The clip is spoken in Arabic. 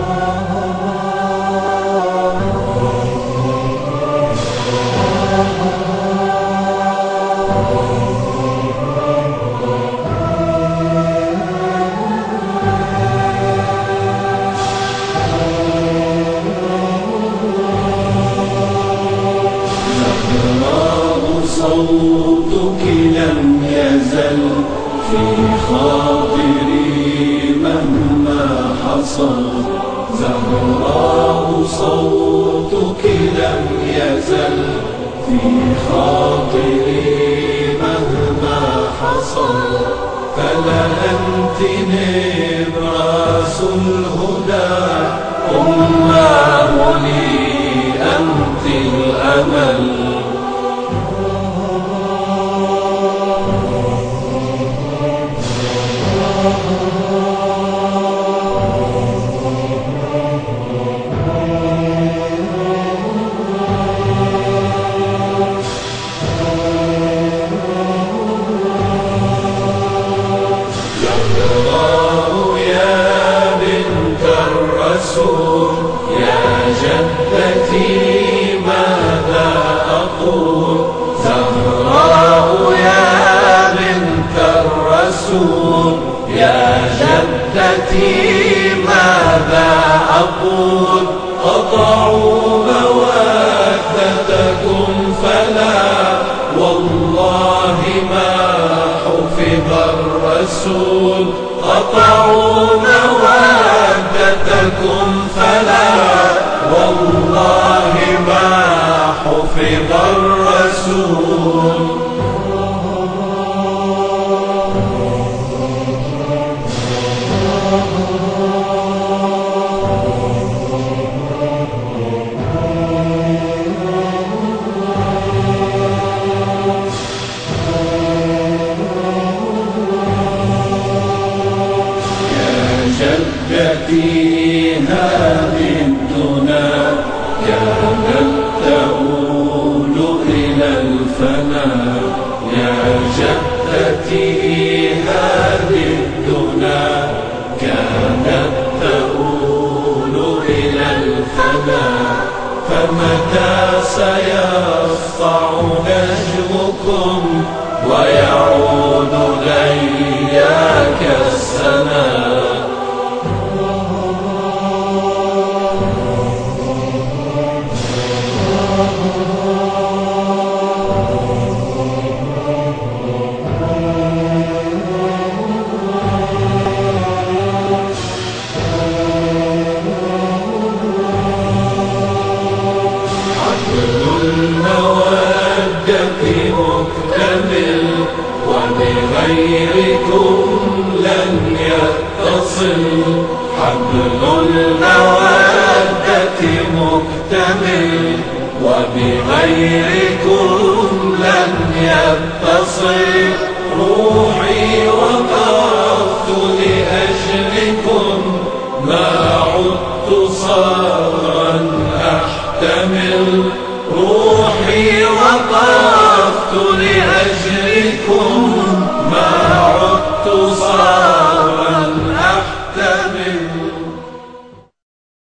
صوتك لم يزل في خاطري مهما حصل. زهراء صوتك لم يزل في خاطري مهما حصل. فلا أنت نبراس الهدى أماه لي أنت الأمل. يا جدتي ماذا أقول؟ زهراء يا بنت الرسول، يا جدتي ماذا أقول؟ قطعوا مودتكم فلا والله ما حفظ الرسول. قطعوا مودتكم فلا والله ما حفظ الرسول. جدتي هذه الدنا كانت تؤول إلى الفناء. يا جدتي هذه الدنا كانت تؤول إلى الفناء. فمتى سيسطع نجمكم ويعود لياك السنا؟ المودة مكتمل وبغيركم لن يتصل. حبل المودة مكتمل وبغيركم لن يتصل. روحي وقفت لأجلكم ما عدت صبرا أحتمل.